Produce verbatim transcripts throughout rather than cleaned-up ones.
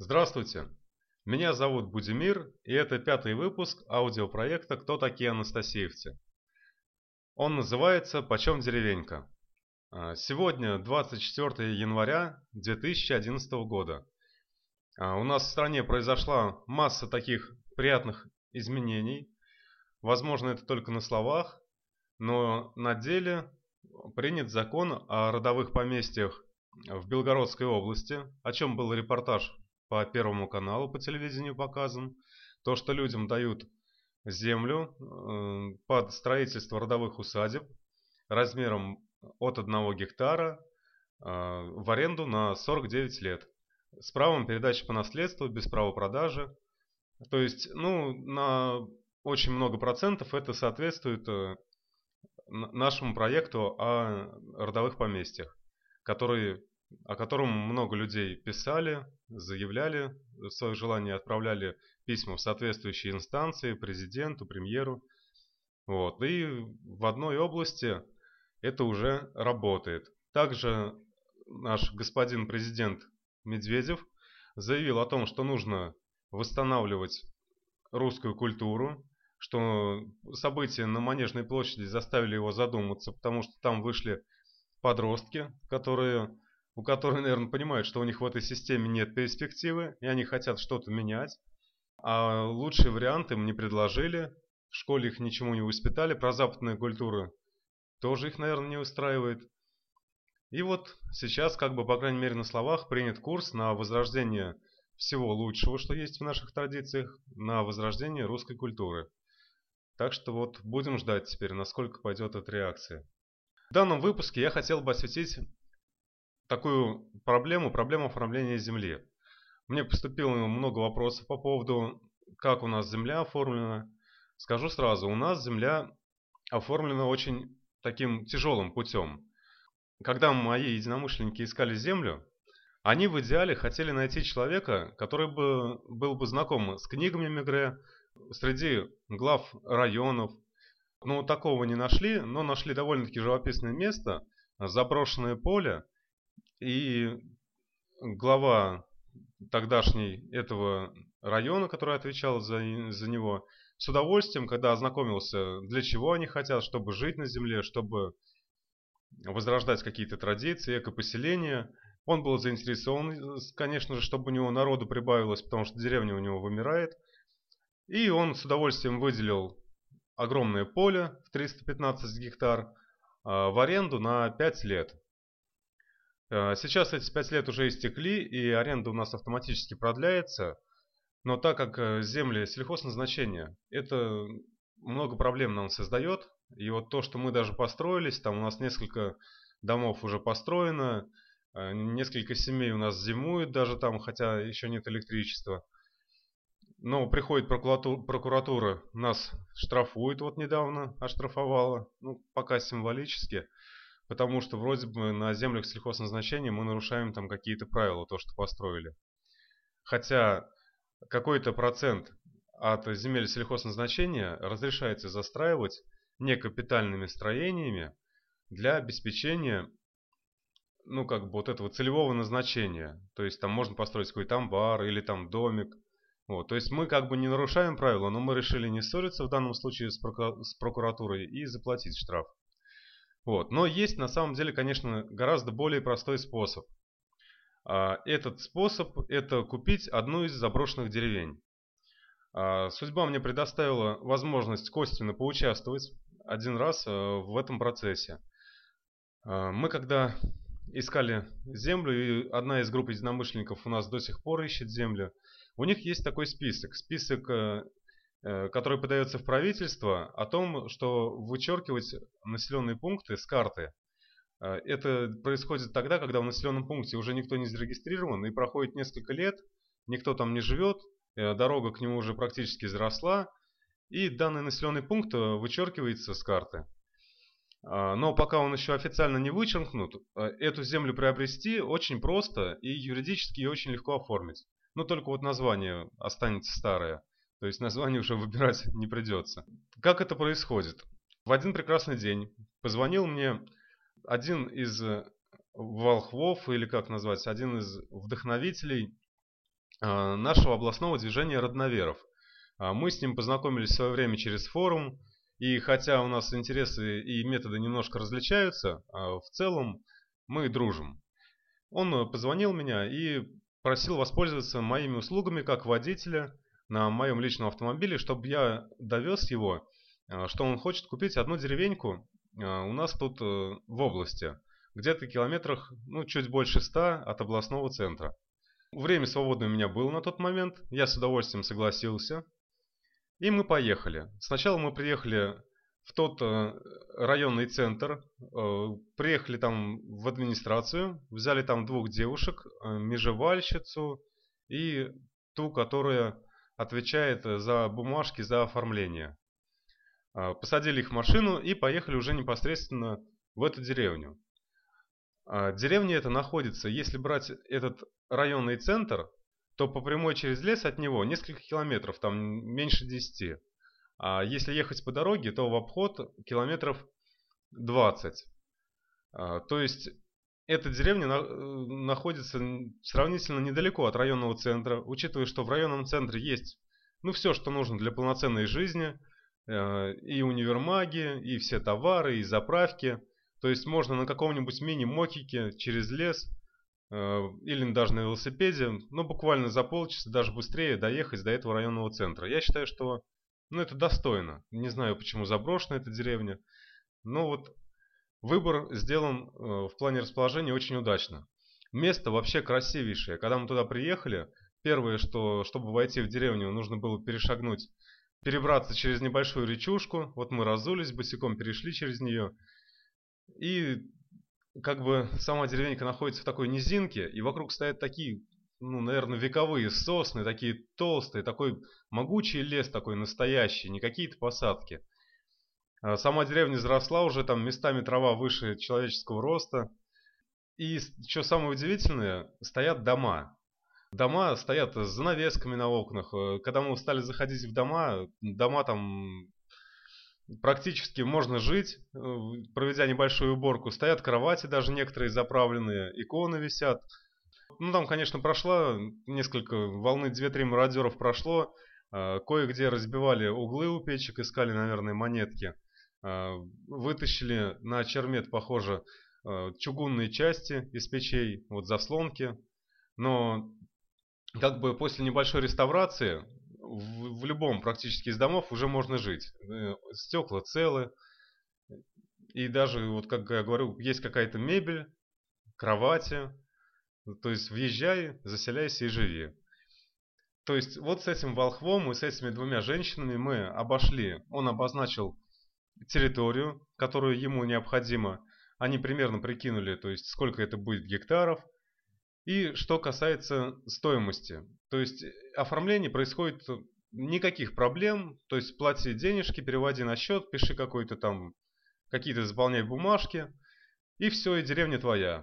Здравствуйте, меня зовут Будимир, и это пятый выпуск аудиопроекта «Кто такие анастасиевцы?». Он называется «Почем деревенька?». Сегодня двадцать четвёртое января две тысячи одиннадцатого года. У нас в стране произошла масса таких приятных изменений. Возможно, это только на словах, но на деле принят закон о родовых поместьях в Белгородской области, о чем был репортаж по Первому каналу по телевидению показан. То, что людям дают землю под строительство родовых усадеб размером от одного гектара в аренду на сорок девять лет с правом передачи по наследству без права продажи. То есть, ну, на очень много процентов это соответствует нашему проекту о родовых поместьях, который, о котором много людей писали, заявляли свое желание, отправляли письма в соответствующие инстанции, президенту, премьеру. Вот. И в одной области это уже работает. Также наш господин президент Медведев заявил о том, что нужно восстанавливать русскую культуру, что события на Манежной площади заставили его задуматься, потому что там вышли подростки, которые, у которых, наверное, понимают, что у них в этой системе нет перспективы, и они хотят что-то менять. А лучший вариант им не предложили, в школе их ничему не воспитали, про западную культуру тоже их, наверное, не устраивает. И вот сейчас, как бы, по крайней мере, на словах принят курс на возрождение всего лучшего, что есть в наших традициях, на возрождение русской культуры. Так что вот будем ждать теперь, насколько пойдет эта реакция. В данном выпуске я хотел бы осветить такую проблему, проблему оформления земли. Мне поступило много вопросов по поводу, как у нас земля оформлена. Скажу сразу, у нас земля оформлена очень таким тяжелым путем. Когда мои единомышленники искали землю, они в идеале хотели найти человека, который бы был бы знаком с книгами Мегре, среди глав районов. Ну, такого не нашли, но нашли довольно-таки живописное место, заброшенное поле, и глава тогдашней этого района, который отвечал за, за него, с удовольствием, когда ознакомился, для чего они хотят, чтобы жить на земле, чтобы возрождать какие-то традиции, экопоселения. Он был заинтересован, конечно же, чтобы у него народу прибавилось, потому что деревня у него вымирает. И он с удовольствием выделил огромное поле в триста пятнадцать гектар в аренду на пять лет. Сейчас эти пять лет уже истекли, и аренда у нас автоматически продляется. Но так как земли сельхозназначения, это много проблем нам создает. И вот то, что мы даже построились, там у нас несколько домов уже построено, несколько семей у нас зимуют даже там, хотя еще нет электричества. Но приходит прокуратура, прокуратура, нас штрафует, вот недавно оштрафовала, ну, пока символически, потому что вроде бы на землях сельхозназначения мы нарушаем там какие-то правила, то, что построили. Хотя какой-то процент от земель сельхозназначения разрешается застраивать некапитальными строениями для обеспечения, ну, как бы вот этого целевого назначения. То есть там можно построить какой-то амбар или там домик. Вот, то есть мы как бы не нарушаем правила, но мы решили не ссориться в данном случае с, проку с прокуратурой и заплатить штраф. Вот. Но есть на самом деле, конечно, гораздо более простой способ. Этот способ – это купить одну из заброшенных деревень. Судьба мне предоставила возможность косвенно поучаствовать один раз в этом процессе. Мы когда искали землю, и одна из групп единомышленников у нас до сих пор ищет землю, у них есть такой список, список, который подается в правительство, о том, что вычеркивать населенные пункты с карты. Это происходит тогда, когда в населенном пункте уже никто не зарегистрирован, и проходит несколько лет, никто там не живет, дорога к нему уже практически заросла, и данный населенный пункт вычеркивается с карты. Но пока он еще официально не вычеркнут, эту землю приобрести очень просто и юридически ее очень легко оформить. Но только вот название останется старое, то есть название уже выбирать не придется. Как это происходит? В один прекрасный день позвонил мне один из волхвов, или как назвать, один из вдохновителей нашего областного движения родноверов. Мы с ним познакомились в свое время через форум, и хотя у нас интересы и методы немножко различаются, в целом мы дружим. Он позвонил меня и просил воспользоваться моими услугами как водителя на моем личном автомобиле, чтобы я довез его, что он хочет купить одну деревеньку у нас тут в области, где-то километрах, ну, чуть больше ста от областного центра. Время свободное у меня было на тот момент, я с удовольствием согласился, и мы поехали. Сначала мы приехали в тот районный центр, приехали там в администрацию, взяли там двух девушек, межевальщицу и ту, которая отвечает за бумажки, за оформление. Посадили их в машину и поехали уже непосредственно в эту деревню. Деревня эта находится, если брать этот районный центр, то по прямой через лес от него несколько километров, там меньше десяти. А если ехать по дороге, то в обход километров двадцать. То есть эта деревня находится сравнительно недалеко от районного центра, учитывая, что в районном центре есть, ну, все, что нужно для полноценной жизни, и универмаги, и все товары, и заправки. То есть можно на каком-нибудь мини-мокике через лес или даже на велосипеде, ну, буквально за полчаса, даже быстрее доехать до этого районного центра. Я считаю, что, ну, это достойно. Не знаю, почему заброшена эта деревня, но вот выбор сделан в плане расположения очень удачно. Место вообще красивейшее. Когда мы туда приехали, первое, что, чтобы войти в деревню, нужно было перешагнуть, перебраться через небольшую речушку. Вот мы разулись, босиком перешли через нее. И как бы сама деревенька находится в такой низинке, и вокруг стоят такие, ну, наверное, вековые сосны, такие толстые, такой могучий лес такой настоящий, не какие-то посадки. Сама деревня заросла уже, там местами трава выше человеческого роста. И что самое удивительное, стоят дома. Дома стоят с занавесками на окнах. Когда мы стали заходить в дома, дома там практически можно жить, проведя небольшую уборку. Стоят кровати даже некоторые заправленные, иконы висят. Ну, там, конечно, прошло несколько, волны две-три мародеров прошло. Кое-где разбивали углы у печек, искали, наверное, монетки. Вытащили на чермет, похоже, чугунные части из печей, вот заслонки. Но как бы после небольшой реставрации в, в любом практически из домов уже можно жить. Стекла целы. И даже, вот как я говорю, есть какая-то мебель, кровати. То есть въезжай, заселяйся и живи. То есть вот с этим волхвом и с этими двумя женщинами мы обошли. Он обозначил территорию, которую ему необходимо. Они примерно прикинули, то есть сколько это будет гектаров. И что касается стоимости, то есть оформление происходит никаких проблем, то есть плати денежки, переводи на счет, пиши какой-то там, какие-то заполняй бумажки, и все, и деревня твоя.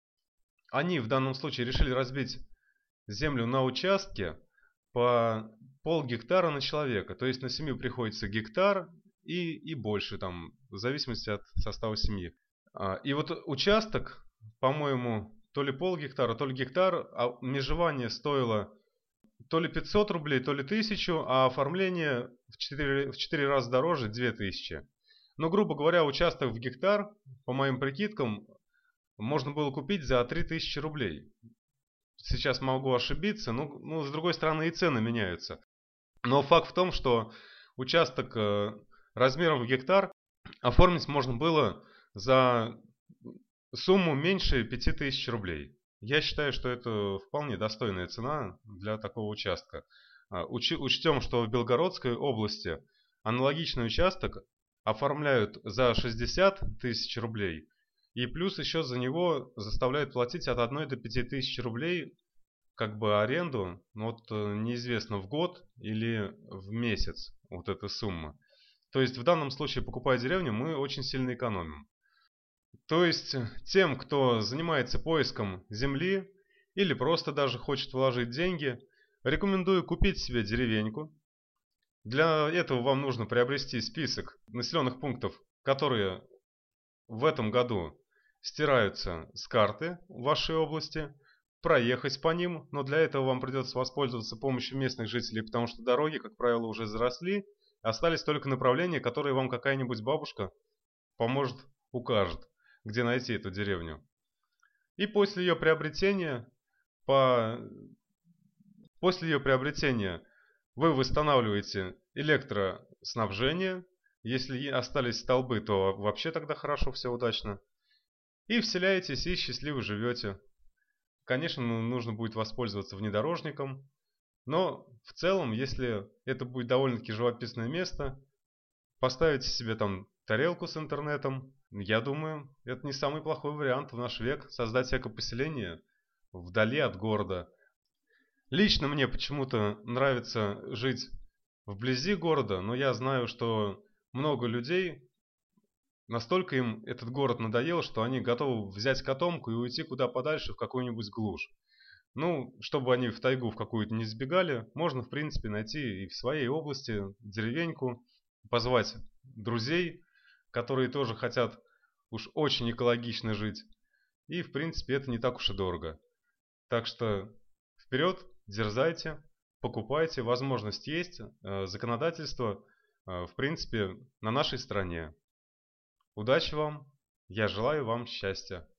Они в данном случае решили разбить землю на участке по полгектара на человека, то есть на семью приходится гектар и, и больше, там, в зависимости от состава семьи. И вот участок, по-моему, то ли полгектара, то ли гектар, а межевание стоило то ли пятьсот рублей, то ли тысячу, а оформление в четыре, в четыре раза дороже, две тысячи. Но, грубо говоря, участок в гектар, по моим прикидкам, можно было купить за три тысячи рублей. Сейчас могу ошибиться, но, ну, с другой стороны и цены меняются. Но факт в том, что участок размером в гектар оформить можно было за сумму меньше пяти тысяч рублей. Я считаю, что это вполне достойная цена для такого участка. Уч, учтем, что в Белгородской области аналогичный участок оформляют за шестьдесят тысяч рублей. И плюс еще за него заставляют платить от одной до пяти тысяч рублей как бы аренду. Но вот неизвестно, в год или в месяц вот эта сумма. То есть в данном случае, покупая деревню, мы очень сильно экономим. То есть тем, кто занимается поиском земли или просто даже хочет вложить деньги, рекомендую купить себе деревеньку. Для этого вам нужно приобрести список населенных пунктов, которые в этом году стираются с карты вашей области. проехать по ним, но для этого вам придется воспользоваться помощью местных жителей, потому что дороги, как правило, уже заросли, остались только направления, которые вам какая-нибудь бабушка поможет, укажет, где найти эту деревню. И после ее приобретения, по... после ее приобретения вы восстанавливаете электроснабжение. Если остались столбы, то вообще тогда хорошо, все удачно. И вселяетесь, и счастливо живете. Конечно, нужно будет воспользоваться внедорожником, но в целом, если это будет довольно-таки живописное место, поставите себе там тарелку с интернетом, я думаю, это не самый плохой вариант в наш век создать экопоселение вдали от города. Лично мне почему-то нравится жить вблизи города, но я знаю, что много людей, настолько им этот город надоел, что они готовы взять котомку и уйти куда подальше в какую-нибудь глушь. Ну, чтобы они в тайгу в какую-то не сбегали, можно, в принципе, найти и в своей области деревеньку, позвать друзей, которые тоже хотят уж очень экологично жить. И, в принципе, это не так уж и дорого. Так что вперед, дерзайте, покупайте, возможность есть, законодательство, в принципе, на нашей стороне. Удачи вам, я желаю вам счастья.